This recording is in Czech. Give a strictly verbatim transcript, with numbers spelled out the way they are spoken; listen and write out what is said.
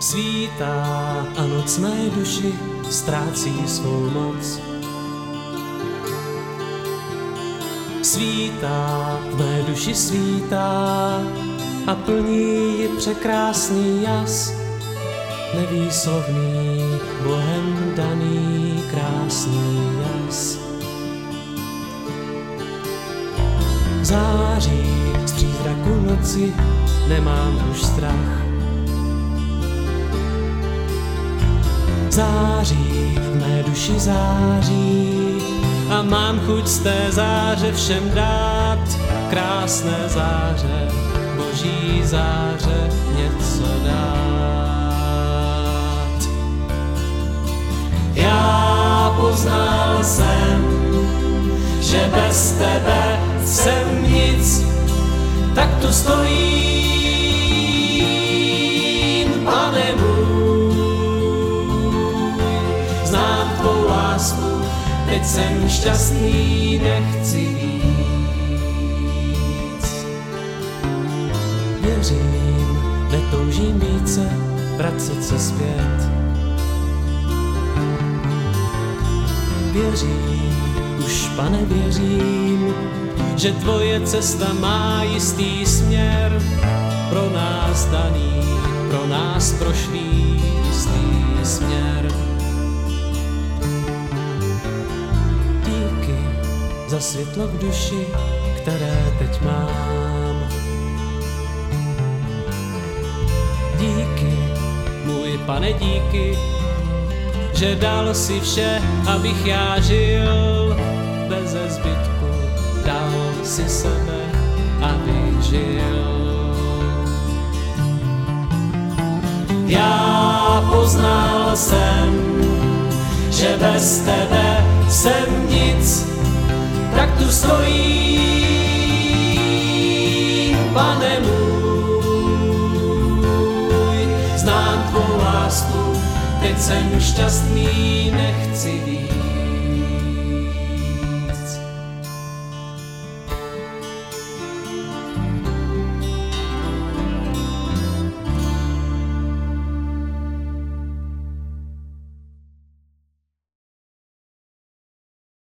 Svítá a noc mé duši ztrácí svou moc. Svítá, v mé duši svítá a plní ji překrásný jas. Nevýslovný, Bohem daný krásný jas. Září z přízraku noci, nemám už strach. Září, v mé duši září a mám chuť z té záře všem dát. Krásné záře, boží záře, něco dát. Já poznal jsem, že bez tebe jsem nic, tak tu stojím, Pane můj. Znám tvou lásku, teď jsem šťastný, nechci víc. Věřím, netoužím více vracet se zpět. Věřím, už Pane věřím, že tvoje cesta má jistý směr, pro nás daný, pro nás prošlý jistý směr. Díky za světlo v duši, které teď mám. Díky, můj Pane, díky, že dal si vše, abych já žil beze zbytku. Dal si sebe, abych žil. Já poznal jsem, že bez tebe jsem nic, tak tu stojím, Pane můj. Znám tvou lásku, teď jsem šťastný, nechci víc.